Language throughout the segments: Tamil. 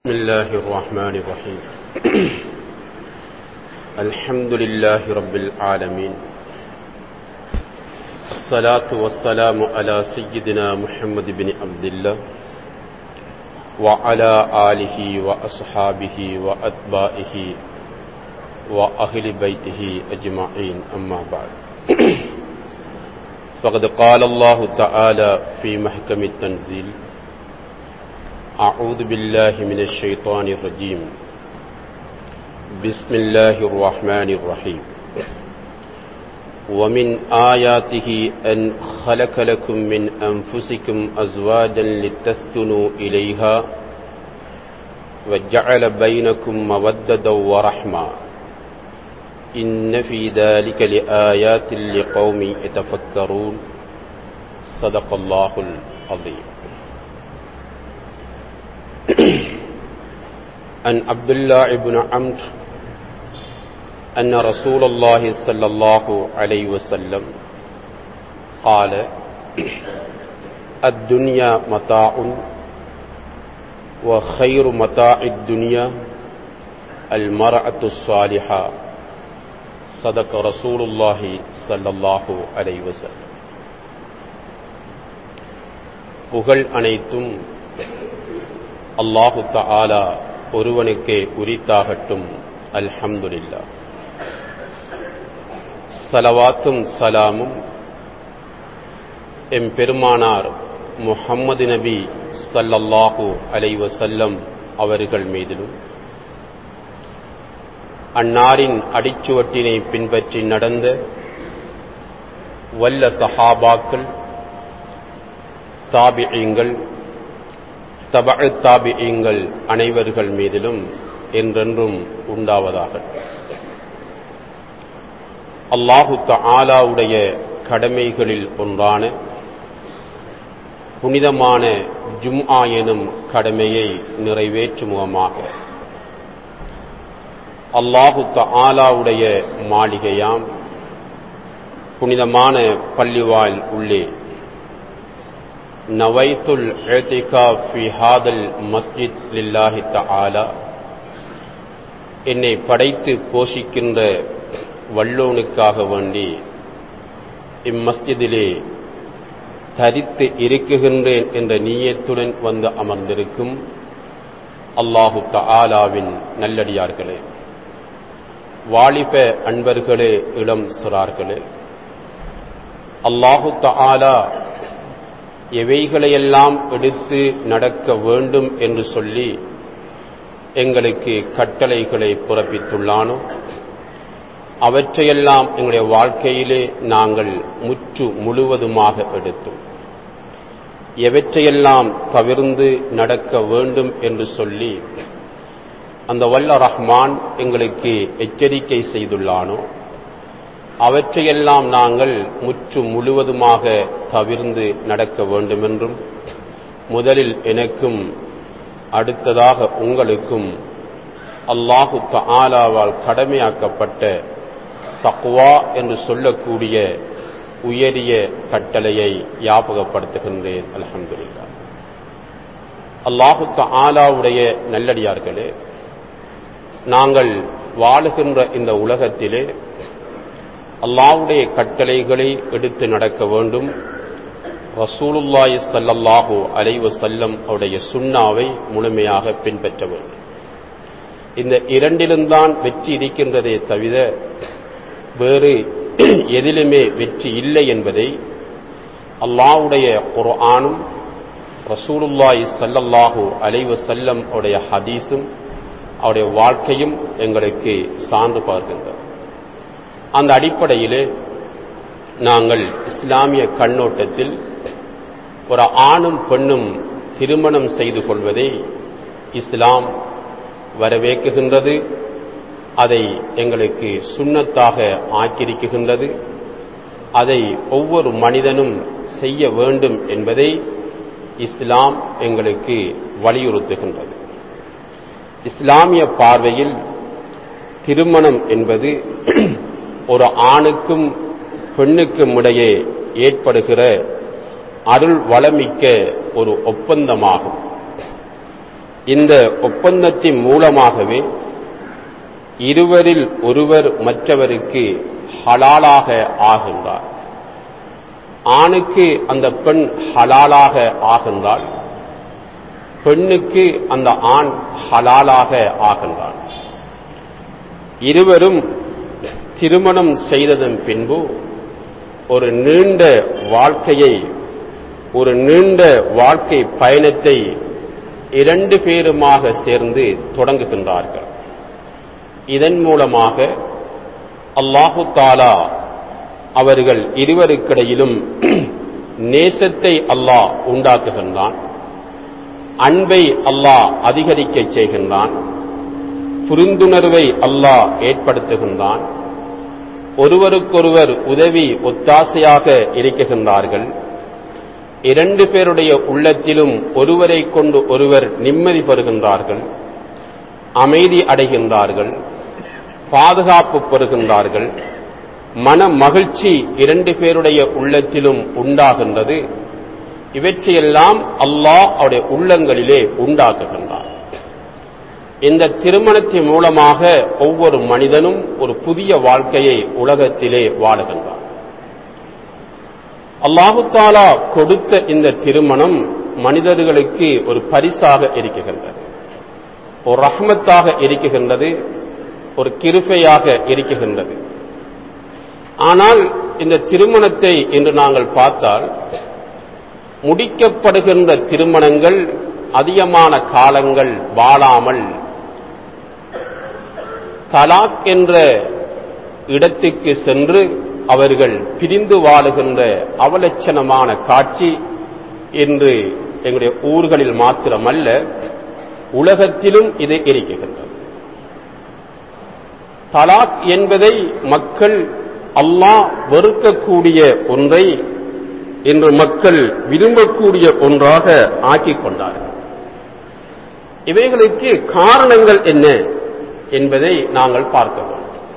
بسم الله الرحمن الرحيم الحمد لله رب العالمين الصلاة والسلام على سيدنا محمد بن عبد الله وعلى آله وأصحابه وأتباعه وأهل بيته أجمعين أما بعد فقد قال الله تعالى في محكم التنزيل أعوذ بالله من الشيطان الرجيم بسم الله الرحمن الرحيم ومن آياته أن خلق لكم من أنفسكم أزواجا لتسكنوا إليها وجعل بينكم مودة ورحمة إن في ذلك لآيات لقوم يتفكرون صدق الله العظيم. عن عبد الله بن عمرو أن رسول الله صلى الله عليه وسلم قال الدنيا متاع وخير متاع الدنيا المرأة الصالحة صدق رسول الله صلى الله عليه وسلم. புகழ் அனைத்தும் அல்லாஹு தஆலா ஒருவனுக்கே உரித்தாகட்டும். அல்ஹம்துலில்லாஹ். ஸலவாத்தும் ஸலாமும் எம் பெருமானார் முஹம்மது நபி ஸல்லல்லாஹு அலைஹி வஸல்லம் அவர்கள் மீதிலும் அன்னாரின் அடிச்சுவட்டினை பின்பற்றி நடந்த வல்ல சஹாபாக்கள், தாபிஈங்கள், தபஅ தாபிஈங்கள் அனைவர்கள் மீதிலும் என்றென்றும் உண்டாவதாக. அல்லாஹு தஆலாவுடைய கடமைகளில் ஒன்றான புனிதமான ஜும்ஆ எனும் கடமையை நிறைவேற்றும் முகமாக அல்லாஹு தஆலாவுடைய மாளிகையாம் புனிதமான பள்ளிவாயில் உள்ளே நவைத்துல் இஅ்திகாஃப் ஃபி ஹாதல் மஸ்ஜித் லில்லாஹி தஆலா, என்னை படைத்து போஷிக்கின்ற வல்லோனுக்காக வேண்டி இம்மஸ்ஜிதிலே தரித்து இருக்குகின்றேன் என்ற நியத்துடன் வந்து அமர்ந்திருக்கும் அல்லாஹு தஆலாவின் நல்லடியார்களே, வாலிப அன்பர்களே, இளம் சிறார்களே, அல்லாஹு தஆலா எவைகளையெல்லாம் எடுத்து நடக்க வேண்டும் என்று சொல்லி எங்களுக்கு கட்டளைகளை பிறப்பித்துள்ளானோ அவற்றையெல்லாம் எங்களுடைய வாழ்க்கையிலே நாங்கள் முழுவதுமாக எடுத்தோம். எவற்றையெல்லாம் தவிர்ந்து நடக்க வேண்டும் என்று சொல்லி அந்த வல்ல ரஹ்மான் எங்களுக்கு எச்சரிக்கை செய்துள்ளானோ அவற்றையெல்லாம் நாங்கள் முழுவதுமாக தவிர்ந்து நடக்க வேண்டும் என்றும், முதலில் எனக்கும் அடுத்ததாக உங்களுக்கும் அல்லாஹு தஆலாவால் கடமையாக்கப்பட்ட தக்வா என்று சொல்லக்கூடிய உயரிய கட்டளையை ஞாபகப்படுத்துகின்றேன். அல்ஹம்துலில்லாஹ். அல்லாஹு தஆலாவுடைய நல்லடியார்களே, நாங்கள் வாழுகின்ற இந்த உலகத்திலே அல்லாஹ்வுடைய கட்டளைகளை எடுத்து நடக்க வேண்டும். ரசூலுல்லாஹி ஸல்லல்லாஹு அலைஹி வஸல்லம் அவருடைய சுன்னாவை முழுமையாக பின்பற்ற வேண்டும். இந்த இரண்டிலும்தான் வெற்றி இருக்கின்றதே தவிர வேறு எதிலுமே வெற்றி இல்லை என்பதை அல்லாஹ்வுடைய குர்ஆனும் ரசூலுல்லாஹி ஸல்லல்லாஹு அலைஹி வஸல்லம் அவருடைய ஹதீஸும் அவருடைய வாழ்க்கையும் எங்களுக்கு சான்று பார்க்கின்றது. அந்த அடிப்படையிலே நாங்கள் இஸ்லாமிய கண்ணோட்டத்தில் ஒரு ஆணும் பெண்ணும் திருமணம் செய்து கொள்வதை இஸ்லாம் வரவேற்குகின்றது. அதை எங்களுக்கு சுன்னத்தாக ஆக்கியிருக்கின்றது. அதை ஒவ்வொரு மனிதனும் செய்ய வேண்டும் என்பதை இஸ்லாம் எங்களுக்கு வலியுறுத்துகின்றது. இஸ்லாமிய பார்வையில் திருமணம் என்பது ஒரு ஆணுக்கும் பெண்ணுக்கும் இடையே ஏற்படுகிற அருள் வளமிக்க ஒரு ஒப்பந்தமாகும். இந்த ஒப்பந்தத்தின் மூலமாகவே இருவரில் ஒருவர் மற்றவருக்கு ஹலாலாக ஆகின்றார். ஆணுக்கு அந்த பெண் ஹலாலாக ஆகின்றாள், பெண்ணுக்கு அந்த ஆண் ஹலாலாக ஆகின்றான். இருவரும் திருமணம் செய்ததன் பின்பு ஒரு நீண்ட வாழ்க்கையை, ஒரு நீண்ட வாழ்க்கை பயணத்தை இரண்டு பேருமாக சேர்ந்து தொடங்குகின்றார்கள். இதன் மூலமாக அல்லாஹு தஆலா அவர்கள் இருவருக்கிடையிலும் நேசத்தை அல்லாஹ் உண்டாக்குகின்றான், அன்பை அல்லாஹ் அதிகரிக்க செய்கின்றான், புரிந்துணர்வை அல்லாஹ் ஏற்படுத்துகின்றான், ஒருவருக்கொருவர் உதவி ஒத்தாசையாக இருக்கின்றார்கள். இரண்டு பேருடைய உள்ளத்திலும் ஒருவரை கொண்டு ஒருவர் நிம்மதி பெறுகின்றார்கள், அமைதி அடைகின்றார்கள், பாதுகாப்பு பெறுகின்றார்கள், மன மகிழ்ச்சி இரண்டு பேருடைய உள்ளத்திலும் உண்டாகின்றது. இவற்றையெல்லாம் அல்லாஹ் அவருடைய உள்ளங்களிலே உண்டாக்குகின்றார். இந்த திருமணத்தின் மூலமாக ஒவ்வொரு மனிதனும் ஒரு புதிய வாழ்க்கையை உலகத்திலே வாழுகின்றார். அல்லாஹு தஆலா கொடுத்த இந்த திருமணம் மனிதர்களுக்கு ஒரு பரிசாக இருக்குகின்றது, ஒரு ரஹ்மத்தாக இருக்குகின்றது, ஒரு கிருபையாக இருக்குகின்றது. ஆனால் இந்த திருமணத்தை இன்று நாங்கள் பார்த்தால் முடிக்கப்படுகின்ற திருமணங்கள் அதிகமான காலங்கள் வாழாமல் தலாக் என்ற இடத்துக்கு சென்று அவர்கள் பிரிந்து வாழுகின்ற அவலட்சணமான காட்சி இன்று எங்களுடைய ஊர்களில் மாத்திரமல்ல உலகத்திலும் இது இருக்கிறது. தலாக் என்பதை மக்கள் அல்லாஹ் வெறுக்கக்கூடிய ஒன்றை இன்று மக்கள் விரும்பக்கூடிய ஒன்றாக ஆக்கிக் கொண்டார்கள். இவைகளுக்கு காரணங்கள் என்ன என்பதை நாங்கள் பார்க்க வேண்டும்.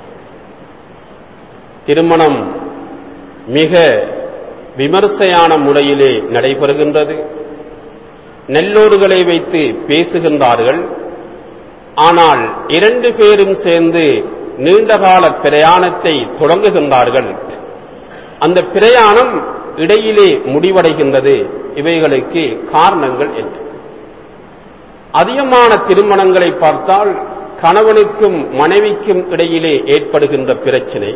திருமணம் மிக விமர்சையான முறையிலே நடைபெறுகின்றது. நல்லோர்களை வைத்து பேசுகின்றார்கள். ஆனால் இரண்டு பேரும் சேர்ந்து நீண்டகால பிரயாணத்தை தொடங்குகின்றார்கள். அந்த பிரயாணம் இடையிலே முடிவடைகின்றது. இவைகளுக்கு காரணங்கள் என்ன? அதிகமான திருமணங்களை பார்த்தால் கணவனுக்கும் மனைவிக்கும் இடையிலே ஏற்படுகின்ற பிரச்சனை.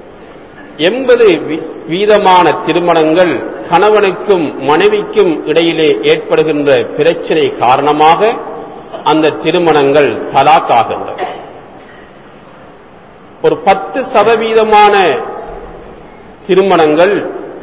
80% திருமணங்கள் கணவனுக்கும் மனைவிக்கும் இடையிலே ஏற்படுகின்ற பிரச்சனை காரணமாக அந்த திருமணங்கள் தலாக்காகின்றன. ஒரு 10% திருமணங்கள்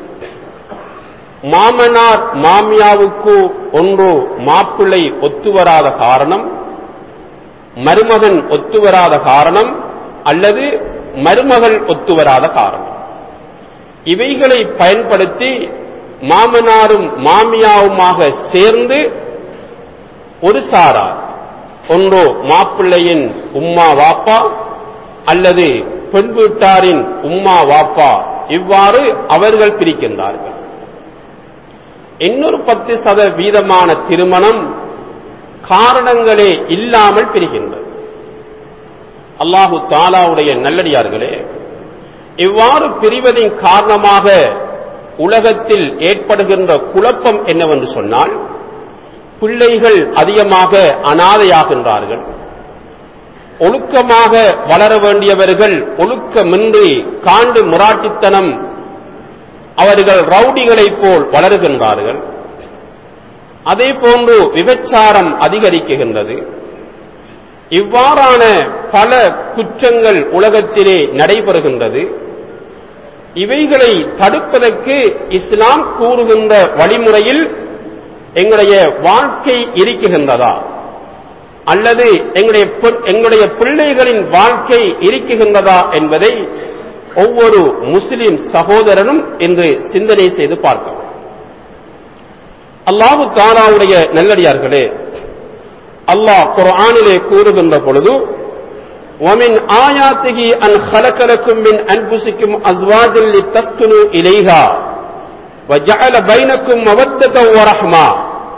மாமனார் மாமியாவுக்கு ஒன்று மாப்பிள்ளை ஒத்துவராத காரணம், மருமகன் ஒத்துவராத காரணம், அல்லது மருமகள் ஒத்துவராத காரணம். இவைகளை பயன்படுத்தி மாமனாரும் மாமியாவுமாக சேர்ந்து ஒரு சாரார் ஒன்றோ மாப்பிள்ளையின் உம்மா வாப்பா அல்லது பெண் வீட்டாரின் உம்மா வாப்பா இவ்வாறு அவர்கள் பிரிக்கின்றார்கள். இன்னொரு 10% திருமணம் காரணங்களே இல்லாமல் பிரிகின்றது. அல்லாஹு தஆலாவுடைய நல்லடியார்களே, இவ்வாறு பிரிவதின் காரணமாக உலகத்தில் ஏற்படுகின்ற குழப்பம் என்னவென்று சொன்னால், பிள்ளைகள் அதிகமாக அனாதையாகின்றார்கள். ஒழுக்கமாக வளர வேண்டியவர்கள் ஒழுக்கமின்றி காண்டு முராட்டித்தனம், அவர்கள் ரவுடிகளைப் போல் வளருகின்றார்கள். அதே போன்று விபச்சாரம் அதிகரிக்கின்றது. இவ்வாறான பல குற்றங்கள் உலகத்திலே நடைபெறுகின்றது. இவைகளை தடுப்பதற்கு இஸ்லாம் கூறுகின்ற வழிமுறையில் எங்களுடைய வாழ்க்கை இருக்குகின்றதா, அல்லது எங்களுடைய பிள்ளைகளின் வாழ்க்கை இருக்குகின்றதா என்பதை ஒவ்வொரு முஸ்லிம் சகோதரனும் இன்று சிந்தனை செய்து பார்க்கவும். அல்லாஹு தஆலாவுடைய நல்லடியார்களே, அல்லாஹ் குர்ஆனிலே கூறுகின்ற பொழுது, وَمِنْ آيَاتِهِ أَنْ خَلَقَ لَكُم مِّنْ أَنفُسِكُمْ أَزْوَاجًا لِتَسْكُنُوا إِلَيْهَا وَجَعَلَ بَيْنَكُم مَّوَدَّةً وَرَحْمَةً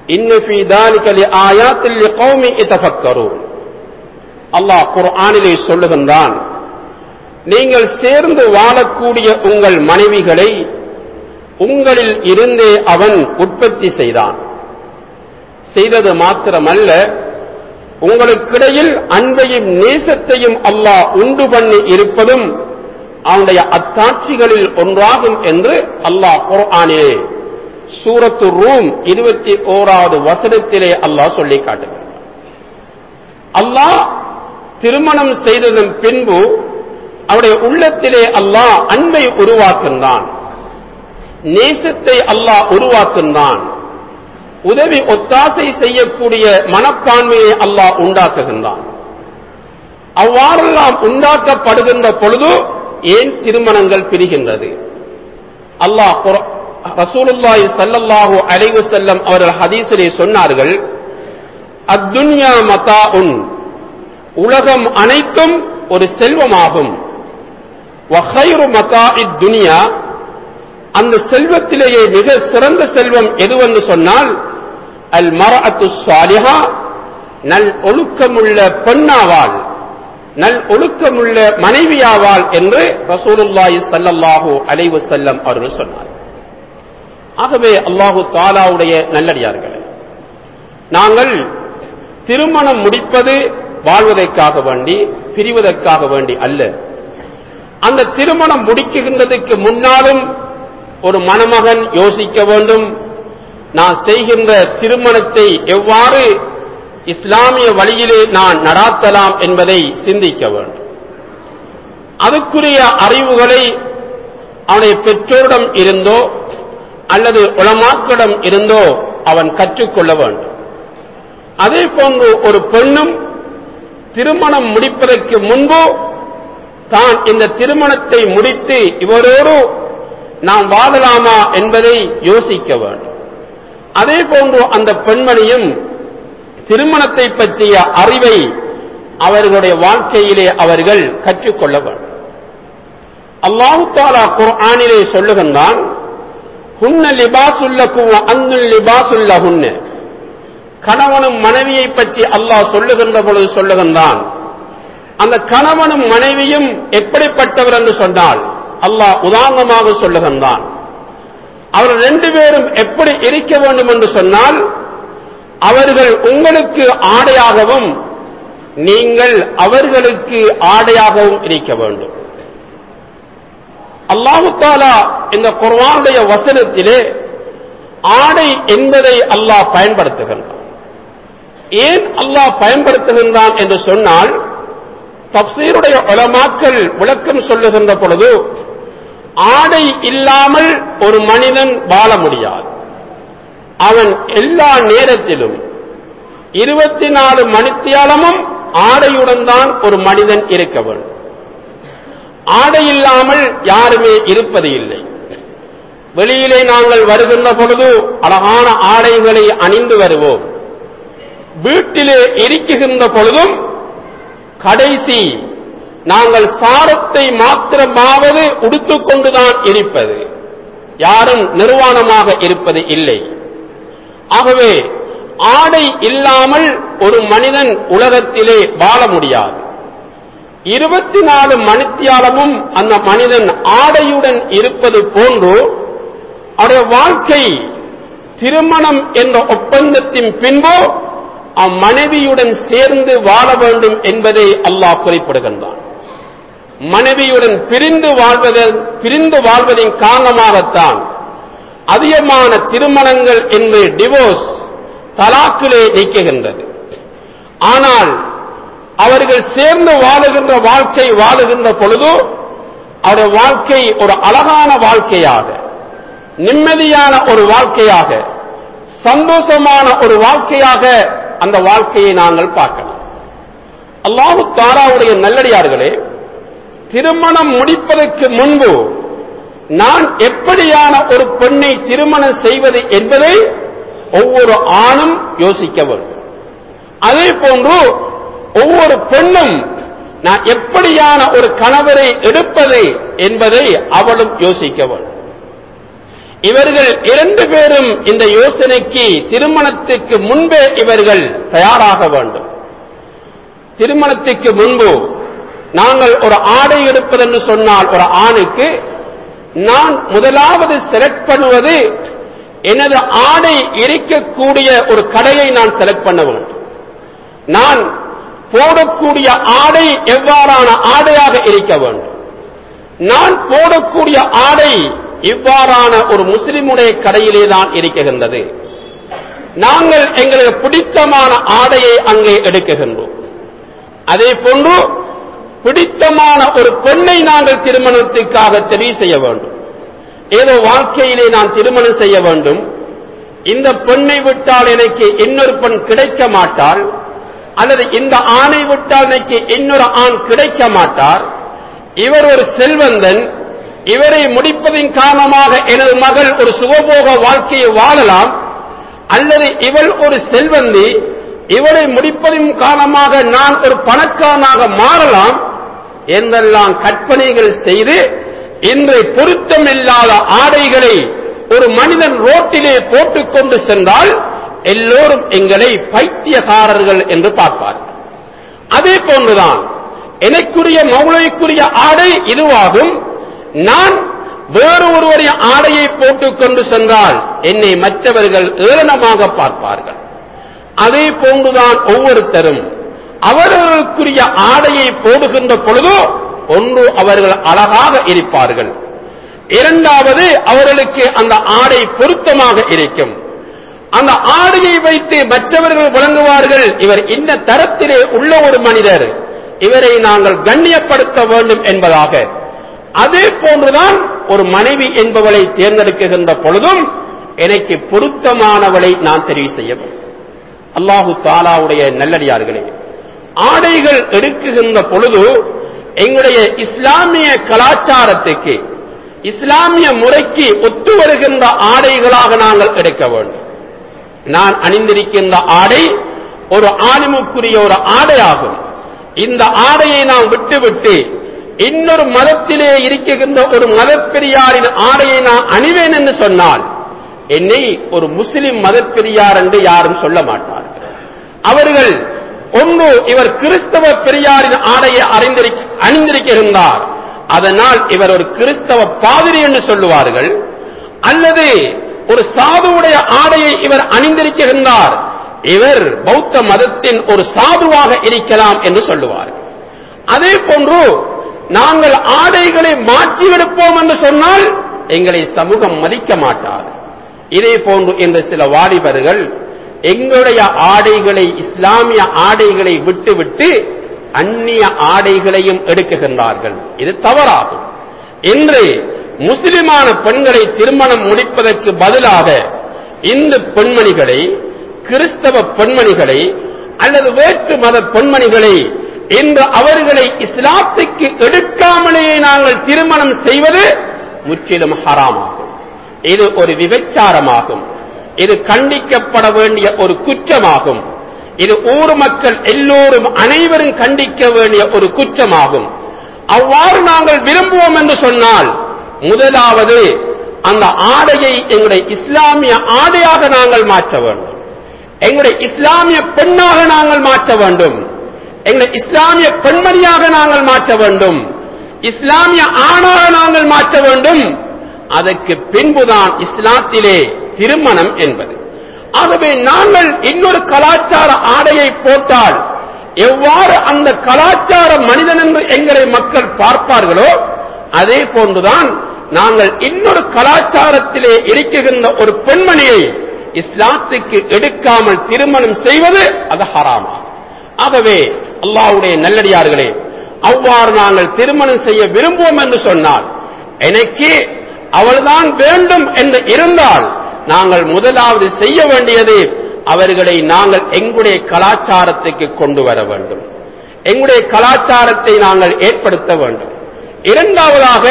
இன்ன ஃபீ ذلك لآيات لقوم يتفكرون. அல்லாஹ் குர்ஆனிலே சொல்லுகின்றான், நீங்கள் சேர்ந்து வாழக்கூடிய உங்கள் மனைவிகளை உங்களில் இருந்தே அவன் உற்பத்தி செய்தான். செய்தது மாத்திரமல்ல, உங்களுக்கிடையில் அன்பையும் நேசத்தையும் அல்லாஹ் உண்டு பண்ணி இருப்பதும் அவனுடைய அத்தாட்சிகளில் ஒன்றாகும் என்று அல்லாஹ் குர்ஆனிலே சூரத்து ரூம் 21வது வசனத்திலே அல்லாஹ் சொல்லி காட்டுகிறார். அல்லாஹ் திருமணம் செய்ததன் பின்பு அவருடைய உள்ளத்திலே அல்லாஹ் அன்பை உருவாக்குகின்றான், நேசத்தை அல்லாஹ் உருவாக்குகின்றான், உதவி ஒத்தாசை செய்யக்கூடிய மனப்பான்மையை அல்லாஹ் உண்டாக்குகின்றான். அவ்வாறெல்லாம் உண்டாக்கப்படுகின்ற பொழுது ஏன் திருமணங்கள் பிரிகின்றது? அல்லாஹ் ரசூலுல்லாஹி ஸல்லல்லாஹு அலைஹி வஸல்லம் அவர்கள் ஹதீஸிலே சொன்னார்கள், அத்துன்யா மதாஉன், உலகம் அனைத்தும் ஒரு செல்வமாகும். வ கைரு மதாஇத் துன்யா, அந்த செல்வத்திலேயே மிக சிறந்த செல்வம் எதுவென்று சொன்னால் அல் மர்அத்து ஸாலிஹா, நல் ஒழுக்கமுள்ள பெண்ணாவாள், நல் ஒழுக்கமுள்ள மனைவியாவாள் என்று ரசூலுல்லாஹி ஸல்லல்லாஹு அலைஹி வஸல்லம் அவர்கள் சொன்னார். ஆகவே அல்லாஹு தஆலாவுடைய நல்லடியார்களே, நாங்கள் திருமணம் முடிப்பது வாழ்வதற்காக வேண்டி பிரிவதற்காக வேண்டி அல்ல. அந்த திருமணம் முடிக்கின்றதுக்கு முன்னாலும் ஒரு மணமகன் யோசிக்க வேண்டும், நான் செய்கின்ற திருமணத்தை எவ்வாறு இஸ்லாமிய வழியிலே நான் நடாத்தலாம் என்பதை சிந்திக்க வேண்டும். அதுக்குரிய அறிவுகளை அவனுடைய பெற்றோரிடம் இருந்தோ அல்லது உலமாக்களிடம் இருந்தோ அவன் கற்றுக்கொள்ள வேண்டும். அதே போன்று ஒரு பெண்ணும் திருமணம் முடிப்பதற்கு முன்பு தான் இந்த திருமணத்தை முடித்து இவரோடு நாம் வாழலாமா என்பதை யோசிக்க வேண்டும். அதே போன்று அந்த பெண்மணியும் திருமணத்தை பற்றிய அறிவை அவர்களுடைய வாழ்க்கையிலே அவர்கள் கற்றுக்கொள்ள வேண்டும். அல்லாஹ் தஆலா குர்ஆனிலே சொல்லுகின்றான், ஹுன்ன லிபாசுல் லக்கும் வ அன்துல் லிபாசுல் லஹுன்ன. கணவனும் மனைவியை பற்றி அல்லாஹ் சொல்லுகின்ற பொழுது சொல்லுகின்றான், அந்த கணவனும் மனைவியும் எப்படிப்பட்டவர் என்று சொன்னால் அல்லாஹ் உதாரணமாக சொல்லுகின்றான். அவர்கள் ரெண்டு பேரும் எப்படி இருக்க வேண்டும் என்று சொன்னால், அவர்கள் உங்களுக்கு ஆடையாகவும் நீங்கள் அவர்களுக்கு ஆடையாகவும் இருக்க வேண்டும். அல்லாஹ் தஆலா இந்த குர்ஆனுடைய வசனத்திலே ஆடை என்பதை அல்லாஹ் பயன்படுத்துகின்றான். ஏன் அல்லாஹ் பயன்படுத்துகின்றான் என்று சொன்னால், தப்சீருடைய உலமாக்கள் விளக்கம் சொல்லுகின்ற பொழுது, ஆடை இல்லாமல் ஒரு மனிதன் வாழ முடியாது. அவன் எல்லா நேரத்திலும் 24 மணித்தியாலமும் ஆடையுடன் தான் ஒரு மனிதன் இருக்க வேண்டும். ஆடை இல்லாமல் யாருமே இருப்பது இல்லை. வெளியிலே நாங்கள் வருகின்ற பொழுது அழகான ஆடைகளை அணிந்து வருவோம். வீட்டிலே இருக்குகின்ற பொழுதும் கடைசி நாங்கள் சாரத்தை மாத்திரமாவது உடுத்துக்கொண்டுதான் இருப்பது, யாரும் நிர்வாணமாக இருப்பது இல்லை. ஆகவே ஆடை இல்லாமல் ஒரு மனிதன் உலகத்திலே வாழ முடியாது. 24 மணித்தியாலமும் அந்த மனிதன் ஆடையுடன் இருப்பது போன்று அவருடைய வாழ்க்கை திருமணம் என்ற ஒப்பந்தத்தின் பின்பு அம்மனைவியுடன் சேர்ந்து வாழ வேண்டும் என்பதை அல்லாஹ் குறிப்பிடுகின்றான். மனைவியுடன் பிரிந்து வாழ்வதின் காரணமாகத்தான் அதிகமான திருமணங்கள் என்று டிவோர்ஸ் தலாக்கிலே நீக்குகின்றது. ஆனால் அவர்கள் சேர்ந்து வாழுகின்ற வாழ்க்கை வாழுகின்ற பொழுது அவருடைய வாழ்க்கை ஒரு அழகான வாழ்க்கையாக, நிம்மதியான ஒரு வாழ்க்கையாக, சந்தோஷமான ஒரு வாழ்க்கையாக அந்த வாழ்க்கையை நாங்கள் பார்க்கலாம். அல்லாஹ் தஆலாவுடைய நல்லடியார்களே, திருமணம் முடிப்பதற்கு முன்பு நான் எப்படியான ஒரு பெண்ணை திருமணம் செய்வது என்பதை ஒவ்வொரு ஆணும் யோசிக்க வேண்டும். அதே போன்று ஒவ்வொரு பெண்ணும் நான் எப்படியான ஒரு கணவரை எடுப்பது என்பதை அவளும் யோசிக்க வேண்டும். இவர்கள் 2 பேரும் இந்த யோசனைக்கு திருமணத்துக்கு முன்பே இவர்கள் தயாராக வேண்டும். திருமணத்துக்கு முன்பு நாங்கள் ஒரு ஆடை எடுப்பதென்று சொன்னால் ஒரு ஆணுக்கு நான் முதலாவது செலக்ட் பண்ணுவது எனது ஆடை இருக்கக்கூடிய ஒரு கடையை நான் செலக்ட் பண்ண வேண்டும். நான் போடக்கூடிய ஆடை எவ்வாறான ஆடையாக இருக்க வேண்டும். நான் போடக்கூடிய ஆடை இவ்வாறான ஒரு முஸ்லிமுடைய கடையிலே தான் இருக்கின்றது. நாங்கள் எங்களுக்கு பிடித்தமான ஆடையை அங்கே எடுக்குகின்றோம். அதே போன்று பிடித்தமான ஒரு பெண்ணை நாங்கள் திருமணத்துக்காக தெரிவு செய்ய வேண்டும். ஏதோ வாழ்க்கையிலே நான் திருமணம் செய்ய வேண்டும், இந்த பெண்ணை விட்டால் எனக்கு இன்னொரு பெண் கிடைக்க மாட்டாள், அல்லது இந்த ஆணை விட்டால் எனக்கு இன்னொரு ஆண் கிடைக்க மாட்டார், இவர் ஒரு செல்வந்தன், இவரை முடிப்பதின் காரணமாக எனது மகள் ஒரு சுகபோக வாழ்க்கையை வாழலாம், அல்லது இவள் ஒரு செல்வந்தி, இவரை முடிப்பதின் காரணமாக நான் ஒரு பணக்காரனாக மாறலாம் என்றெல்லாம் கற்பனைகள் செய்து இன்று பொருத்தமில்லாத ஆடைகளை ஒரு மனிதன் ரோட்டிலே போட்டுக்கொண்டு சென்றால் எல்லோரும் எங்களை பைத்தியக்காரர்கள் என்று பார்ப்பார்கள். அதே போன்றுதான் எனக்குரிய மௌலைக்குரிய ஆடை இதுவாகும். நான் வேறு ஒருவருடைய ஆடையை போட்டுக்கொண்டு சென்றால் என்னை மற்றவர்கள் ஏளனமாக பார்ப்பார்கள். அதே போன்றுதான் ஒவ்வொருத்தரும் அவர்களுக்குரிய ஆடையை போடுகின்ற பொழுது ஒன்று அவர்கள் அழகாக இருப்பார்கள், இரண்டாவது அவர்களுக்கு அந்த ஆடை பொருத்தமாக இருக்கும். அந்த ஆடையை வைத்து மற்றவர்கள் வழங்குவார்கள், இவர் இந்த தரத்திலே உள்ள ஒரு மனிதர், இவரை நாங்கள் கண்ணியப்படுத்த வேண்டும் என்பதாக. அதே போன்றுதான் ஒரு மனைவி என்பவளை தேர்ந்தெடுக்கின்ற பொழுதும் எனக்கு பொருத்தமானவளை நான் தெரிவு செய்ய வேண்டும். அல்லாஹு தஆலாவுடைய நல்லடியார்களே, ஆடைகள் எடுக்குகின்ற பொழுது எங்களுடைய இஸ்லாமிய கலாச்சாரத்துக்கு இஸ்லாமிய முறைக்கு ஒத்து வருகின்ற ஆடைகளாக நாங்கள் எடுக்க வேண்டும். நான் அணிந்திருக்கின்ற ஆடை ஒரு ஆலிமுக்குரிய ஒரு ஆடையாகும். இந்த ஆடையை நான் விட்டுவிட்டு இன்னொரு மதத்திலே இருக்கின்ற ஒரு மதப்பெரியாரின் ஆடையை நான் அணிவேன் என்று சொன்னால் என்னை ஒரு முஸ்லிம் மதப்பெரியார் என்று யாரும் சொல்ல மாட்டார்கள். அவர்கள் ஒன்று இவர் கிறிஸ்தவ பெரியாரின் ஆடையை அணிந்திருக்கின்றார், அதனால் இவர் ஒரு கிறிஸ்தவ பாதிரி என்று சொல்லுவார்கள், அல்லது ஒரு சாதுவுடைய ஆடையை இவர் அணிந்திருக்கின்றார், இவர் பௌத்த மதத்தின் ஒரு சாதுவாக இருக்கலாம் என்று சொல்லுவார்கள். அதே போன்று நாங்கள் ஆடைகளை மாற்றி எடுப்போம் என்று சொன்னால் எங்களை சமூகம் மதிக்க மாட்டார். இதே போன்று இந்த சில வாலிபர்கள் எங்களுடைய ஆடைகளை இஸ்லாமிய ஆடைகளை விட்டுவிட்டு அந்நிய ஆடைகளையும் எடுக்குகின்றார்கள். இது தவறாகும். இன்று முஸ்லிமான பெண்களை திருமணம் முடிப்பதற்கு பதிலாக இந்து பெண்மணிகளை, கிறிஸ்தவ பெண்மணிகளை அல்லது வேற்று மத பெண்மணிகளை இன்று அவர்களை இஸ்லாத்துக்கு எடுக்காமலேயே நாங்கள் திருமணம் செய்வது முற்றிலும் ஹராமாகும். இது ஒரு விபச்சாரமாகும். இது கண்டிக்கப்பட வேண்டிய ஒரு குற்றமாகும். இது ஊர் மக்கள் எல்லோரும் அனைவரும் கண்டிக்க வேண்டிய ஒரு குற்றமாகும். அவ்வாறு நாங்கள் விரும்புவோம் என்று சொன்னால் முதலாவது அந்த ஆடையை எங்களுடைய இஸ்லாமிய ஆடையாக நாங்கள் மாற்ற வேண்டும். எங்களுடைய இஸ்லாமிய பெண்ணாக நாங்கள் மாற்ற வேண்டும். எங்களுடைய இஸ்லாமிய பெண்மணியாக நாங்கள் மாற்ற வேண்டும். இஸ்லாமிய ஆணாக நாங்கள் மாற்ற வேண்டும். அதற்கு பின்புதான் இஸ்லாத்திலே திருமணம் என்பது. ஆகவே நாங்கள் இன்னொரு கலாச்சார ஆடையை போட்டால் எவ்வாறு அந்த கலாச்சார மனிதன் என்று எங்களை மக்கள் பார்ப்பார்களோ அதே போன்றுதான் நாங்கள் இன்னொரு கலாச்சாரத்திலே இருக்கின்ற ஒரு பெண்மணியை இஸ்லாத்துக்கு எடுக்காமல் திருமணம் செய்வது அது ஹராமா. ஆகவே அல்லாஹ்வுடைய நல்லடியார்களே, அவ்வாறு நாங்கள் திருமணம் செய்ய விரும்புவோம் என்று சொன்னால் எனக்கு அவள்தான் வேண்டும் என்று இருந்தால் நாங்கள் முதலாவது செய்ய வேண்டியது அவர்களை நாங்கள் எங்களுடைய கலாச்சாரத்துக்கு கொண்டு வர வேண்டும். எங்களுடைய கலாச்சாரத்தை நாங்கள் ஏற்படுத்த வேண்டும். இரண்டாவதாக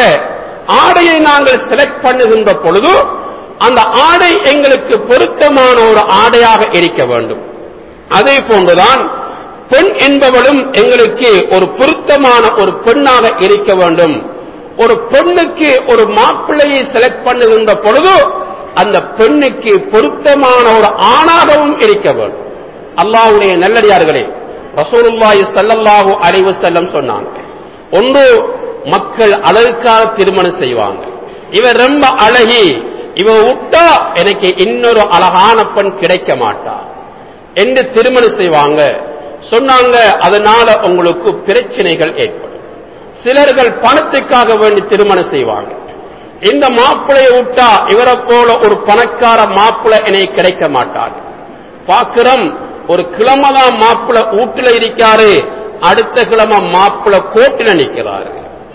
ஆடையை நாங்கள் செலக்ட் பண்ணுகின்ற பொழுது அந்த ஆடை எங்களுக்கு பொருத்தமான ஒரு ஆடையாக இருக்க வேண்டும். அதே போன்றுதான் பெண் என்பவளும் எங்களுக்கு ஒரு பொருத்தமான ஒரு பெண்ணாக இருக்க வேண்டும். ஒரு பெண்ணுக்கு ஒரு மாப்பிள்ளையை செலக்ட் பண்ணுகின்ற பொழுது அந்த பெண்ணுக்கு பொருத்தமான ஒரு ஆணாகவும் இருக்க வேண்டும். அல்லாஹ்வுடைய நல்லடியார்களே, ரசூலுல்லாஹி ஸல்லல்லாஹு அலைஹி வஸல்லம் சொன்னாங்க, ஒன்று மக்கள் அழகுக்காக திருமணம் செய்வாங்க. இவர் ரொம்ப அழகி, இவ விட்டா எனக்கு இன்னொரு அழகான பெண் கிடைக்க மாட்டா என்று திருமணம் செய்வாங்க. சொன்னாங்க, அதனால உங்களுக்கு பிரச்சனைகள் ஏற்படும். சிலர்கள் பணத்துக்காக வேண்டி திருமணம் செய்வாங்க. இந்த மாப்பிளையை விட்டா இவரை போல ஒரு பணக்கார மாப்பிள்ளை எனக்கு கிடைக்க மாட்டார். பாக்கிறோம், ஒரு கிழமைதான் மாப்பிள்ளை வீட்டுல இருக்காரு, அடுத்த கிழமை மாப்பிள்ளை கோட்டில நிற்கிறாரு.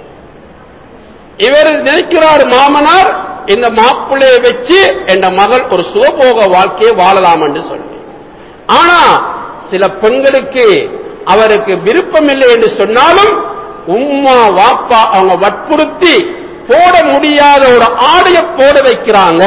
இவர் நினைக்கிறார் மாமனார், இந்த மாப்பிள்ளையை வச்சு என் மகள் ஒரு சுகபோக வாழ்க்கையை வாழலாம் என்று சொல்லி. ஆனா சில பெண்களுக்கு அவருக்கு விருப்பம் இல்லை என்று சொன்னாலும் உம்மா வாப்பா அவங்க வற்புறுத்தி போட முடியாத ஒரு ஆடையை போட வைக்கிறாங்க.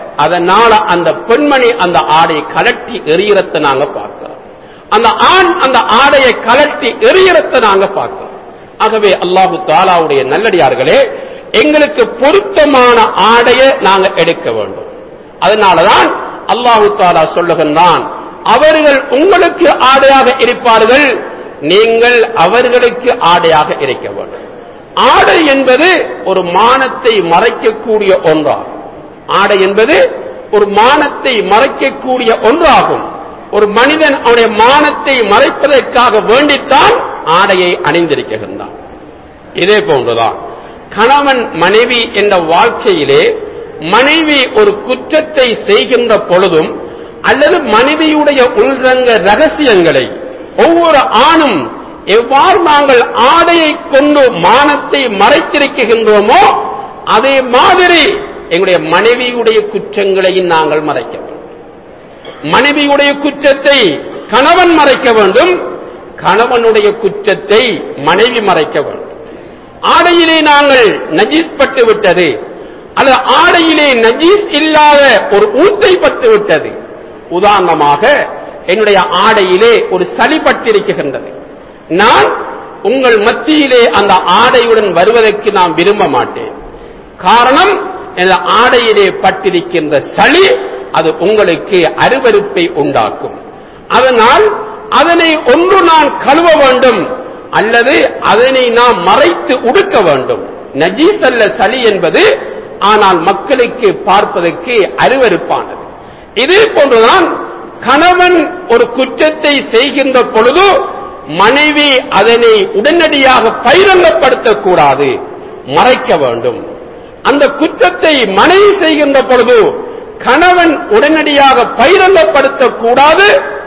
அதனால அந்த பெண்மணி அந்த ஆடையை கலட்டி எறியறத நாங்க பார்க்கிறோம். அந்த ஆண் அந்த ஆடையை கலட்டி எறியறத நாங்க பார்க்கிறோம். ஆகவே அல்லாஹு தஆலாவுடைய நல்லடியார்களே, எங்களுக்கு பொருத்தமான ஆடையை நாங்க எடுக்க வேண்டும். அதனாலதான் அல்லாஹு தஆலா சொல்லுகின்றான், அவர்கள் உங்களுக்கு ஆடையாக இருப்பார்கள், நீங்கள் அவர்களுக்கு ஆடையாக இருக்க வேண்டும். ஆடை என்பது ஒரு மானத்தை மறைக்கக்கூடிய ஒன்றாகும். ஆடை என்பது ஒரு மானத்தை மறைக்கக்கூடிய ஒன்றாகும். ஒரு மனிதன் அவனுடைய மானத்தை மறைப்பதற்காக வேண்டித்தான் ஆடையை அணிந்திருக்கின்றான். இதே போன்றுதான் கணவன் மனைவி என்ற வாழ்க்கையிலே மனைவி ஒரு குற்றத்தை செய்கின்ற பொழுதும் அல்லது மனைவியுடைய உள்ரங்க ரகசியங்களை ஒவ்வொரு ஆணும் எவ்வாறு நாங்கள் ஆடையை கொண்டு மானத்தை மறைத்திருக்கின்றோமோ அதே மாதிரி எங்களுடைய மனைவியுடைய குற்றங்களையும் நாங்கள் மறைக்க வேண்டும். மனைவியுடைய குற்றத்தை கணவன் மறைக்க வேண்டும், கணவனுடைய குற்றத்தை மனைவி மறைக்க வேண்டும். ஆடையிலே நாங்கள் நஜீஸ் பட்டு விட்டது அல்லது ஆடையிலே நஜீஸ் இல்லாத ஒரு ஊத்தை பட்டு விட்டது. உதாரணமாக, என்னுடைய ஆடையிலே ஒரு சளி பட்டிருக்கின்றது. நான் உங்கள் மத்தியிலே அந்த ஆடையுடன் வருவதற்கு நான் விரும்ப மாட்டேன். காரணம், இந்த ஆடையிலே பட்டிருக்கின்ற சளி அது உங்களுக்கு அருவருப்பை உண்டாக்கும். அதனால் அதனை ஒன்று நான் கழுவ வேண்டும் அல்லது அதனை நாம் மறைத்து உடுக்க வேண்டும். நஜீஸ் அல்ல சளி என்பது, ஆனால் மக்களுக்கு பார்ப்பதற்கு அருவருப்பானது. இதே போன்றுதான் கணவன் ஒரு குற்றத்தை செய்கின்ற பொழுது மனைவி அதனை உடனடியாக பகிரங்கப்படுத்தக்கூடாது, மறைக்க வேண்டும். அந்த குற்றத்தை மனைவி செய்கின்ற பொழுது கணவன் உடனடியாக பகிரங்கப்படுத்தக்கூடாது,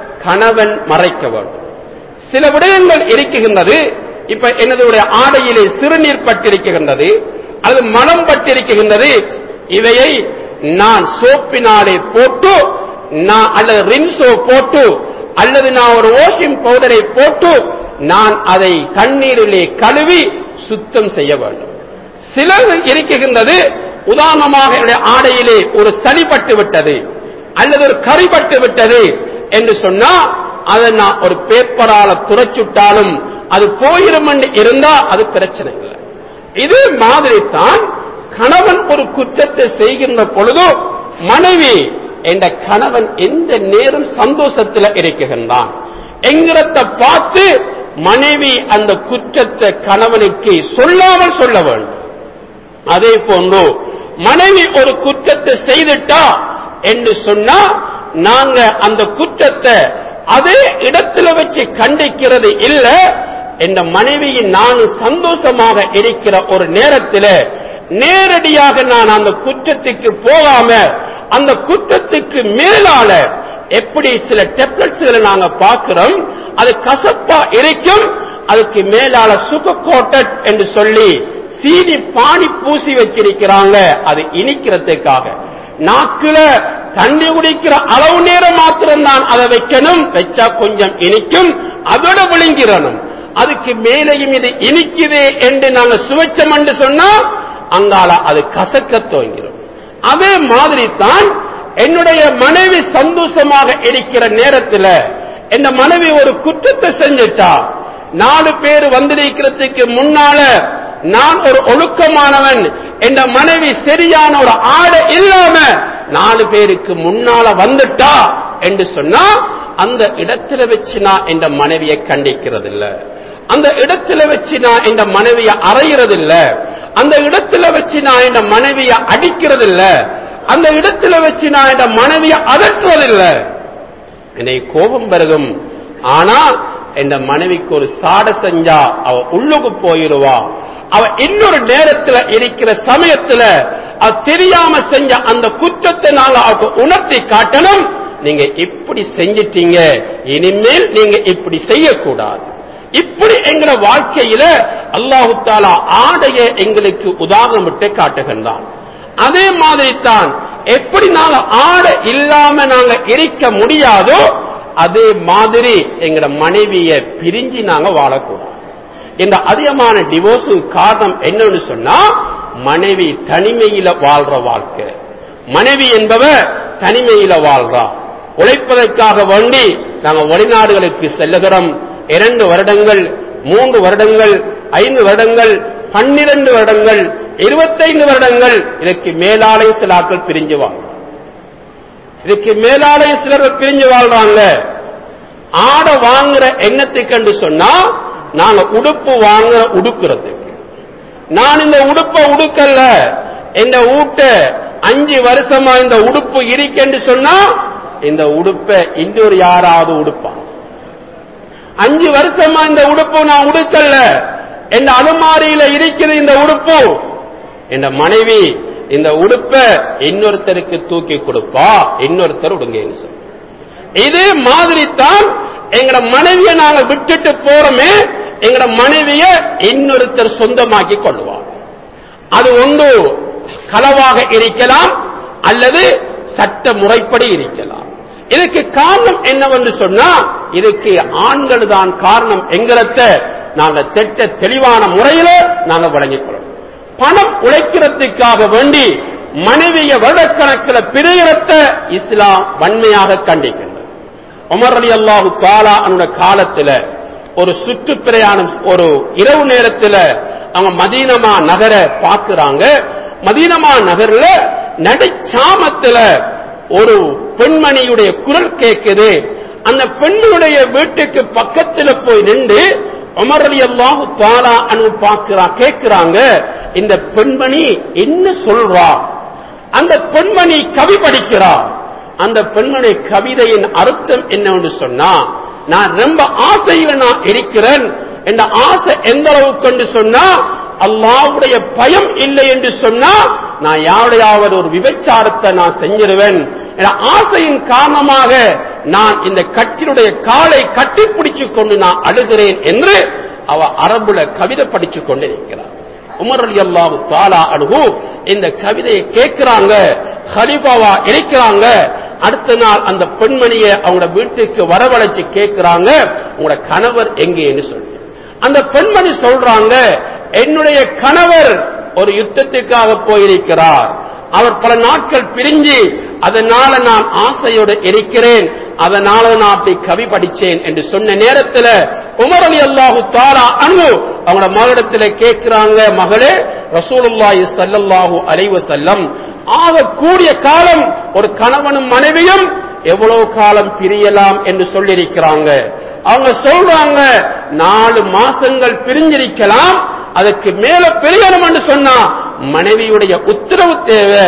கணவன் மறைக்க வேண்டும். சில விடயங்கள் இருக்கின்றது. இப்ப என்னுடைய ஆடையிலே சிறுநீர் பட்டிருக்கின்றது அல்லது மனம் பட்டிருக்கின்றது. இவையை நான் சோப்பினாலே போட்டு அல்லது ரின்சோ போட்டு அல்லது நான் ஒரு வாஷிங் பவுடரை போட்டு நான் அதை தண்ணீரிலே கழுவி சுத்தம் செய்ய வேண்டும். சிலர் இருக்கின்றது, உதாரணமாக என்னுடைய ஆடையிலே ஒரு சளி பட்டு விட்டது அல்லது ஒரு கரி பட்டு விட்டது என்று சொன்னா அதை நான் ஒரு பேப்பரால துடைச்சுட்டாலும் அது போயிரும் என்று இருந்தா அது பிரச்சனை இல்லை. இது மாதிரி தான் கணவன் ஒரு குற்றத்தை செய்கின்ற பொழுது மனைவி, என்ற கணவன் எந்த நேரம் சந்தோஷத்தில் இருக்குகின்றான் என்கிறத பார்த்து மனைவி அந்த குற்றத்தை கணவனுக்கு சொல்லாமல் சொல்ல வேண்டும். அதே போன்று மனைவி ஒரு குற்றத்தை செய்துட்டா என்று சொன்னா நாங்க அந்த குற்றத்தை அதே இடத்துல வச்சு கண்டிக்கிறது இல்ல. என்ற மனைவியின் நான் சந்தோஷமாக இருக்கிற ஒரு நேரத்தில் நேரடியாக நான் அந்த குற்றத்துக்கு போகாம அந்த குற்றத்துக்கு மேலால எப்படி சில டெப்லெட்ஸ்களை நாங்க பார்க்கிறோம், அது கசப்பா இருக்கும், அதுக்கு மேலால சுகர் கோட்டட் என்று சொல்லி சீனி பானி பூசி வச்சிருக்கிறாங்க. அது இனிக்கிறதுக்காக நாக்குல தண்ணி குடிக்கிற அளவு நேரம் மாத்திரம் தான் அதை வைக்கணும், வச்சா கொஞ்சம் இனிக்கும், அதோட விழுங்கிறணும். அதுக்கு மேலேயும் இது இனிக்குதே என்று நாங்க சுவைச்சம் என்று சொன்னா அங்கால அது கசக்க துவங்கிறோம். அதே மாதிரி தான் என்னுடைய மனைவி சந்தோஷமாக இருக்கிற நேரத்தில் என் மனைவி ஒரு குற்றத்தை செஞ்சிட்டா 4 பேர் வந்திருக்கிறதுக்கு முன்னால நான் ஒரு ஒழுக்கமானவன், என் மனைவி சரியான ஒரு ஆடை இல்லாம 4 பேருக்கு முன்னால வந்துட்டா என்று சொன்னா அந்த இடத்துல வச்சு நான் என்ற மனைவியை கண்டிக்கிறது இல்ல, அந்த இடத்துல வச்சு நான் என்ற மனைவியை அறையிறது இல்ல, அந்த இடத்துல வச்சு நான் என்ற மனைவியை அடிக்கிறது இல்ல, அந்த இடத்துல வச்சு நான் என்ற மனைவியை அதற்றுவதில்லை. என்னை கோபம் பெருகும். ஆனா என்ற மனைவிக்கு ஒரு சாட செஞ்சா அவ உள்ளுக்கு போயிடுவா. அவ இன்னொரு நேரத்தில் இருக்கிற சமயத்துல அது தெரியாம செஞ்ச அந்த குற்றத்தை நாங்க அவருக்கு உணர்த்தி காட்டணும். நீங்க இப்படி செஞ்சிட்டீங்க, இனிமேல் நீங்க இப்படி செய்யக்கூடாது. இப்படி எங்கட வாழ்க்கையில அல்லாஹு தஆலா ஆடையை எங்களுக்கு உதாரணமிட்டு காட்டுகின்றான். அதே மாதிரி தான் எப்படி நாங்க ஆடை இல்லாம நாங்க இருக்க முடியாதோ அதே மாதிரி எங்கட மனைவியை பிரிஞ்சு நாங்க வாழக்கூடாது. இந்த அதிகமான டிவோர்ஸு காரணம் என்னன்னு சொன்னா மனைவி தனிமையில வாழ்ற வாழ்க்கை. மனைவி என்பவ தனிமையில வாழ்றா. உழைப்பதற்காக வேண்டி நாங்கள் வெளிநாடுகளுக்கு செல்லுகிறோம். 2 வருடங்கள், 3 வருடங்கள், 5 வருடங்கள், 12 வருடங்கள், 25 வருடங்கள், இதற்கு மேலாலே சிலாக்கள் பிரிஞ்சு வாழ்றாங்க. இதுக்கு மேலாலே சிலர்கள் பிரிஞ்சு வாழ்றாங்க. ஆடை வாங்குற எண்ணத்துக்கு என்று சொன்னா நாங்க உடுப்பு வாங்குற உடுக்கிறதுக்கு. நான் இந்த உடுப்பை உடுக்கல்ல, இந்த ஊட்ட 5 வருஷமா இந்த உடுப்பு இருக்கென்று சொன்னா இந்த உடுப்பை இன்னொரு யாராவது உடுப்பான். 5 வருஷமா இந்த உடுப்பு நான் உடுக்கல்ல, என் அலுமாரியில இருக்கிற இந்த உடுப்பு என் மனைவி இந்த உடுப்பை இன்னொருத்தருக்கு தூக்கி கொடுப்பா, இன்னொருத்தர் உடுங்கன்னு சொல்ல. இதே மாதிரி தான் எங்கட மனைவியை நாங்க விட்டுட்டு போறோமே, எங்கட மனைவிய இன்னொருத்தர் சொந்தமாக்கி கொள்ளுவார். அது ஒன்று களவாக இருக்கலாம் அல்லது சட்ட முறைப்படி இருக்கலாம். இதுக்கு காரணம் என்னவென்று சொன்னா இதுக்கு ஆண்கள் தான் காரணம் என்கிறத நாங்க திட்ட தெளிவான முறையில நாங்க வழங்கிக் கொள்ளணும். பணம் உழைக்கிறதுக்காக வேண்டி மனைவிய வருடக்கணக்கில் பிரிகிறத இஸ்லாம் வன்மையாக கண்டிக்கின்றது. உமர் ரலியல்லாஹு தஆலா அன்ஹு காலத்துல ஒரு சுற்றுப்பிரயாணம், ஒரு இரவு நேரத்துல அவங்க மதீனமா நகர பாக்குறாங்க. மதீனமா நகர்ல நடுச்சாமத்துல ஒரு பெண்மணியுடைய குரல் கேட்குது. அந்த பெண்ணுடைய வீட்டுக்கு பக்கத்துல போய் நின்று உமர் ரலியல்லாஹு தஆலா அன்ஹு கேட்கிறாங்க, இந்த பெண்மணி என்ன சொல்றா? அந்த பெண்மணி கவி படிக்கிறா. அந்த பெண்மணி கவிதையின் அர்த்தம் என்னவென்று சொன்னா, நான் ரொம்ப ஆசையில நான் இருக்கிறேன். இந்த ஆசை எந்த அளவுக்கு என்று சொன்னா அல்லாஹ்வுடைய பயம் இல்லை என்று சொன்னா நான் யாருடையாவது ஒரு விபச்சாரத்தை நான் செஞ்சிருவேன். ஆசையின் காரணமாக நான் இந்த கட்டிலுடைய காலை கட்டிப்பிடிச்சு கொண்டு நான் அழுகிறேன் என்று அவ அரபுல கவிதை படிச்சு கொண்டு இருக்கிறார். உமர் ரலியல்லாஹு தஆலா அன்ஹு இந்த கவிதையை கேட்கிறாங்க, கலீஃபாவா இருக்கிறாங்க. அடுத்த நாள் அந்த பெண்மணியை அவங்க வீட்டுக்கு வரவழைச்சு கேட்கிறாங்க, உங்களோட கணவர் எங்கேன்னு சொல்லி. அந்த பெண்மணி சொல்றாங்க, என்னுடைய கணவர் ஒரு யுத்தத்துக்காக போயிருக்கிறார், அவர் பல நாட்கள் பிரிஞ்சு, அதனால நான் ஆசையோடு இருக்கிறேன், அதனால நான் அப்படி கவி படிச்சேன் என்று சொன்ன நேரத்தில் உமர் ரலியல்லாஹு தஆலா அன்ஹு அவங்களோட மகளிடத்தில் கேட்கிறாங்க, மகளே, ரசூலுல்லாஹி ஸல்லல்லாஹு அலைஹி வஸல்லம் ஆக கூடிய காலம் ஒரு கணவனும் மனைவியும் எவ்வளவு காலம் பிரியலாம் என்று சொல்லியிருக்கிறாங்க. அவங்க சொல்றாங்க 4 மாசங்கள் பிரிஞ்சிருக்கலாம், அதுக்கு மேல பிரியணும் என்று சொன்னா மனைவியுடைய உத்தரவு தேவை,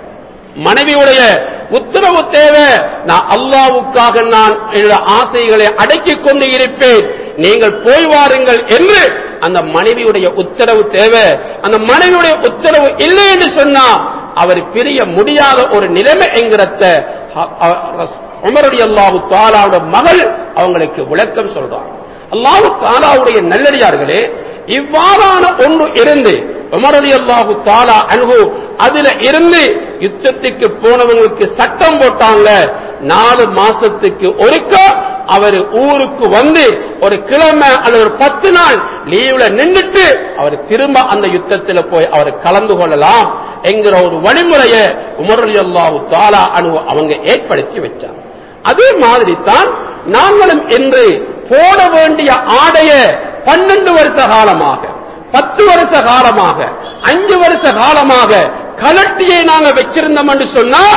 மனைவியுடைய உத்தரவு தேவை. நான் அல்லாஹ்வுக்காக நான் ஆசைகளை அடக்கிக் கொண்டு இருப்பேன், நீங்கள் போய் வாருங்கள் என்று அந்த மனைவியுடைய உத்தரவு தேவை. அந்த மனைவியுடைய உத்தரவு இல்லை என்று சொன்னா அவர் பிரிய முடியாத ஒரு நிலைமை என்கிறத உமர் ரலியல்லாஹு தஆலாவுடைய மகள் அவங்களுக்கு விளக்கம் சொல்றாங்க. அல்லாஹ் தஆலாவுடைய நல்லடியார்களே, இவ்வாறான ஒன்று இருந்து உமர் ரலியல்லாஹு தஆலா அன்ஹு அதுல இருந்து யுத்தத்துக்கு போனவங்களுக்கு சட்டம் போட்டாங்க, 4 மாசத்துக்கு ஒருக்க அவர் ஊருக்கு வந்து ஒரு கிழமை அல்லது ஒரு 10 நாள் லீவ்ல நின்றுட்டு அவர் திரும்ப அந்த யுத்தத்தில் போய் அவர் கலந்து கொள்ளலாம் என்கிற ஒரு வழிமுறையை உமர் ரலியல்லாஹு தஆலா அன்ஹு அவங்க ஏற்படுத்தி வச்சார். அதே மாதிரி தான் நாங்களும் என்று போட வேண்டிய ஆடைய 12 வருஷ காலமாக, 10 வருஷ காலமாக, 5 வருஷ காலமாக கலட்டியை நாங்க வச்சிருந்தோம் என்று சொன்னா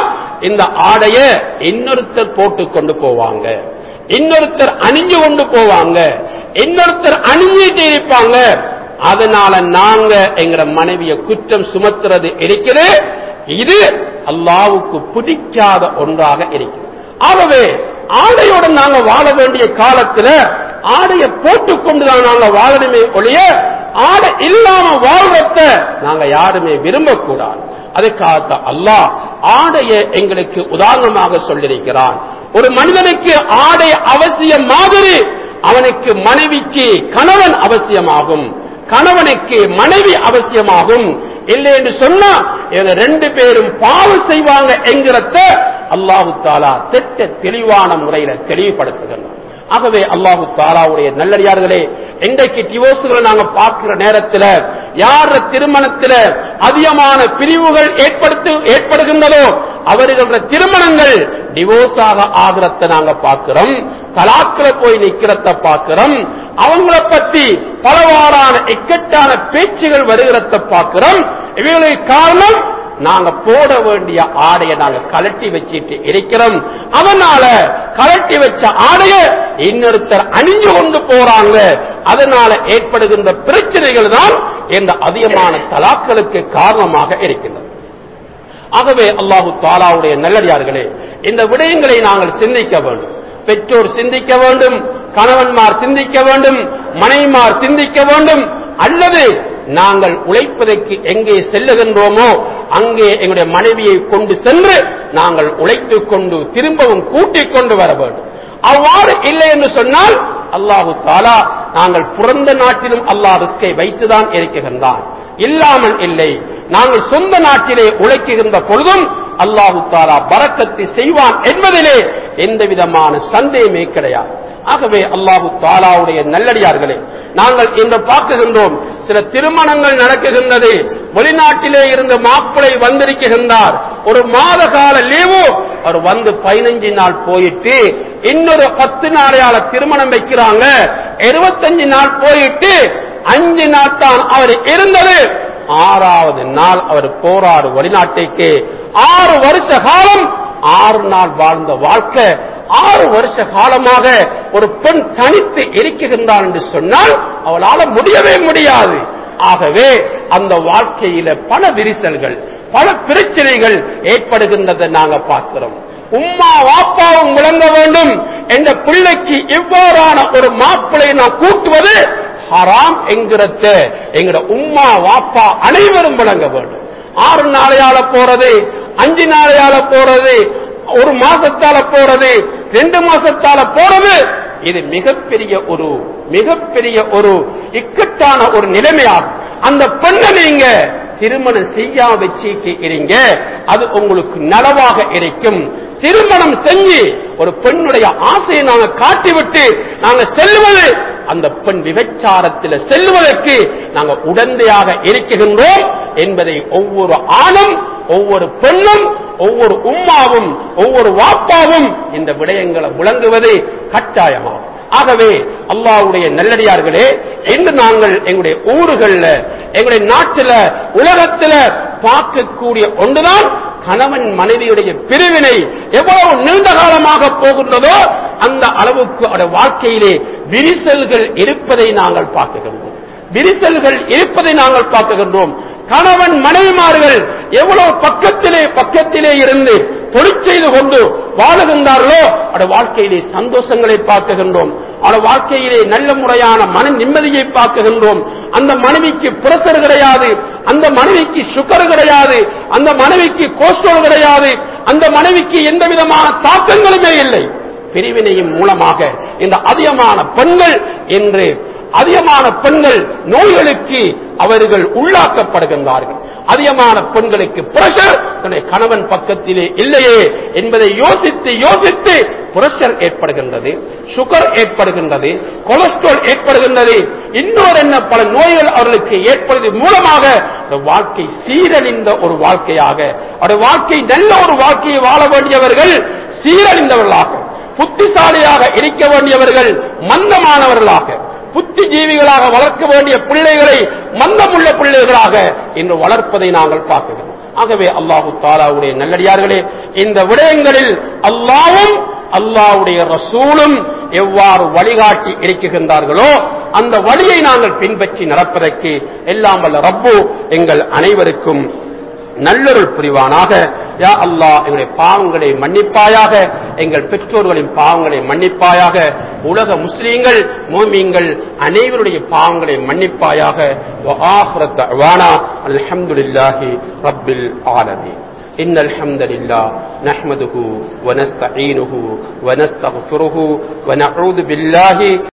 இந்த ஆடைய இன்னொருத்தர் போட்டுக் கொண்டு போவாங்க, இன்னொருத்தர் அணிஞ்சு கொண்டு போவாங்க, இன்னொருத்தர் அணிஞ்சிட்டு இருப்பாங்க. அதனால நாங்க எங்கட மனைவியை குற்றம் சுமத்துறது இருக்கிறது. இது அல்லாஹ்வுக்கு பிடிக்காத ஒன்றாக இருக்கிறது. ஆகவே ஆடையோடு நாங்க வாழ வேண்டிய காலத்துல ஆடையை போட்டுக்கொண்டுதான் நாங்க வாழணுமே ஒழிய ஆடை இல்லாம வாழ்றத நாங்க யாருமே விரும்பக்கூடாது. அதுக்காகத்தான் அல்லாஹ் ஆடையை எங்களுக்கு உதாரணமாக சொல்லியிருக்கிறான். ஒரு மனிதனுக்கு ஆடை அவசியம் மாதிரி அவனுக்கு மனைவிக்கு கணவன் அவசியமாகும், கணவனுக்கு மனைவி அவசியமாகும். இல்லை என்று சொன்னா இவங்க ரெண்டு பேரும் பாவம் செய்வாங்க என்கிறத அல்லாஹு தஆலா திட்ட தெளிவான முறையில தெளிவுபடுத்துகிறார். ஆகவே அல்லாஹு தஆலாவுடைய நல்லடியார்களே, இன்றைக்கு டிவோர்ஸ்களை நாங்க பார்க்கிற நேரத்தில் யார திருமணத்தில் அதிகமான பிரிவுகள் ஏற்படுகின்றதோ அவர்கள திருமணங்கள் டிவோர்ஸாக ஆகிறத நாங்க பார்க்கிறோம், தலாக்களை போய் நிக்கிறத பார்க்கிறோம், அவங்கள பத்தி பலவாறான இக்கட்டான பேச்சுகள் வருகிறத பார்க்கிறோம். இவர்களுக்கு காரணம் நாங்க போட வேண்டிய ஆடையை நாங்க கலட்டி வச்சிட்டு இருக்கிறோம். அதனால கலட்டி வச்ச ஆடைய இன்னொருத்தர் அணிஞ்சு கொண்டு போறாங்க. அதனால ஏற்படுகின்ற பிரச்சனைகள் தான் இந்த அதிகமான தலாக்களுக்கு காரணமாக இருக்கின்றது. ஆகவே அல்லாஹு தஆலாவுடைய நல்லடியார்களே, இந்த விடயங்களை நாங்கள் சிந்திக்க வேண்டும். பெற்றோர் சிந்திக்க வேண்டும், கணவன்மார் சிந்திக்க வேண்டும், மனைவிமார் சிந்திக்க வேண்டும். அல்லது நாங்கள் உழைப்பதற்கு எங்கே செல்லுகின்றோமோ அங்கே எங்களுடைய மனைவியை கொண்டு சென்று நாங்கள் உழைத்துக் கொண்டு திரும்பவும் கூட்டிக் கொண்டு வர வேண்டும். அவ்வாறு இல்லை என்று சொன்னால் அல்லாஹு தஆலா நாங்கள் பிறந்த நாட்டிலும் அல்லாஹ் ரிஸ்கை வைத்துதான் இருக்கின்றான், இல்லாமல் இல்லை. நாங்கள் சொந்த நாட்டிலே உழைக்கின்ற பொழுதும் அல்லாஹு தஆலா பரக்கத்தை செய்வான் என்பதிலே எந்த விதமான சந்தேகமே கிடையாது. ஆகவே அல்லாஹு தஆலாவுடைய நல்லடியார்களே, நாங்கள் இன்று பார்க்கின்றோம் சில திருமணங்கள் நடக்குகின்றது. வெளிநாட்டிலே இருந்து மாப்பிளை வந்திருக்கின்றார், ஒரு மாத கால லீவு, அவர் வந்து 15 நாள் போயிட்டு இன்னொரு 10 நாளையால திருமணம் வைக்கிறாங்க. 25 நாள் போயிட்டு 5 நாள் தான் அவர் இருந்தது. 6வது நாள் அவர் போறாரு வெளிநாட்டுக்கு. 6 வருஷ காலம் 6 நாள் வாழ்ந்த வாழ்க்கை 6 வருஷ காலமாக ஒரு பெண் தனித்து இருக்குகின்றார் என்று சொன்னால் அவளால முடியவே முடியாது. ஆகவே அந்த வாழ்க்கையில பல விரிசல்கள், பல பிரச்சனைகள் ஏற்படுகின்றதை நாங்க பார்க்கிறோம். உம்மா வாப்பாவும் விளங்க வேண்டும், என்ற பிள்ளைக்கு இவ்வாறான ஒரு மாப்பிளை நான் கூட்டுவது ஹராம் என்கிறத எங்கட உம்மா வாப்பா அனைவரும் விளங்க வேண்டும். 6 நாளையால போறது, 5 நாளையால போறது, 1 மாசத்தால போறது, 2 மாசத்தால போறது, இது மிகப்பெரிய ஒரு இக்கட்டான ஒரு நிலைமையாகும். அந்த பெண்ணை நீங்க திருமணம் செய்யாம வச்சிட்டு இருங்க, அது உங்களுக்கு நலவாக இருக்கும். திருமணம் செஞ்சு ஒரு பெண்ணுடைய ஆசையை நாங்க காட்டிவிட்டு நாங்க செல்வது, அந்த பெண் விபச்சாரத்தில் செல்வதற்கு நாங்கள் உடந்தையாக இருக்கின்றோம் என்பதை ஒவ்வொரு ஆணும், ஒவ்வொரு பெண்ணும், ஒவ்வொரு உம்மாவும், ஒவ்வொரு வாப்பாவும் இந்த விடயங்களை விளங்குவது கட்டாயமாகும். ஆகவே அல்லாஹ்வுடைய நல்லடியார்களே, இன்று நாங்கள் எங்களுடைய ஊர்களில், எங்களுடைய நாட்டில், உலகத்தில் பார்க்கக்கூடிய ஒன்றுதான் கணவன் மனைவியுடைய பிரிவினை எவ்வளவு நீண்ட காலமாக போகின்றதோ அந்த அளவுக்கு அவருடைய வாழ்க்கையிலே விரிசல்கள் இருப்பதை நாங்கள் பார்க்குகின்றோம். கணவன் மனைவிமார்கள் எவ்வளவு பக்கத்திலே இருந்து தொழில் செய்து கொண்டு வாழுகின்றார்களோ அவருடைய வாழ்க்கையிலே சந்தோஷங்களை பார்க்குகின்றோம், அவருடைய வாழ்க்கையிலே நல்ல முறையான மன நிம்மதியை பார்க்குகின்றோம். அந்த மனைவிக்கு பிரஷர் கிடையாது, அந்த மனைவிக்கு சுகர் கிடையாது, அந்த மனைவிக்கு கோஸ்ட்ரோல் கிடையாது, அந்த மனைவிக்கு எந்த விதமான தாக்கங்களுமே இல்லை. பிரிவினையின் மூலமாக இந்த அதிகமான பெண்கள் நோய்களுக்கு அவர்கள் உள்ளாக்கப்படுகின்றார்கள். அதிகமான பெண்களுக்கு பிரஷர் தன்னுடைய கணவன் பக்கத்திலே இல்லையே என்பதை யோசித்து பிரஷர் ஏற்படுகின்றது, சுகர் ஏற்படுகின்றது, கொலஸ்ட்ரால் ஏற்படுகின்றது, இன்னொரு என்ன பல நோய்கள் அவர்களுக்கு ஏற்படுவது மூலமாக வாழ்க்கை சீரழிந்த ஒரு வாழ்க்கையாக, அவருடைய வாழ்க்கை நல்ல ஒரு வாழ்க்கையை வாழ வேண்டியவர்கள் சீரழிந்தவர்களாக, புத்திசாலியாக இருக்க வேண்டியவர்கள் மந்தமானவர்களாக, புத்திஜீவிகளாக வளர்க்க வேண்டிய பிள்ளைகளை மந்தமுள்ள பிள்ளைகளாக இன்று வளர்ப்பதை நாங்கள் பார்க்கிறோம். ஆகவே அல்லாஹு தஆலாவுடைய நல்லடியார்களே, இந்த விடயங்களில் அல்லாஹ்வும் அல்லாஹ்வுடைய ரசூலும் எவ்வாறு வழிகாட்டி இருக்கின்றார்களோ அந்த வழியை நாங்கள் பின்பற்றி நடப்பதற்கு எல்லாம் வல்ல ரப்பு எங்கள் அனைவருக்கும் நல்லொருள் புரிவானாக. யா அல்லாஹ் எங்களுடைய பாவங்களை மன்னிப்பாயாக, எங்கள் பெற்றோர்களின் பாவங்களை மன்னிப்பாயாக, உலக முஸ்லீம்கள் முஃமின்கள் அனைவருடைய பாவங்களை மன்னிப்பாயாக. வ ஆகிரு தஅவானா அல்ஹம்துலில்லாஹி ரப்பில் ஆலமீன். إن الحمد لله نحمده ونستعينه ونستغفره ونعوذ بالله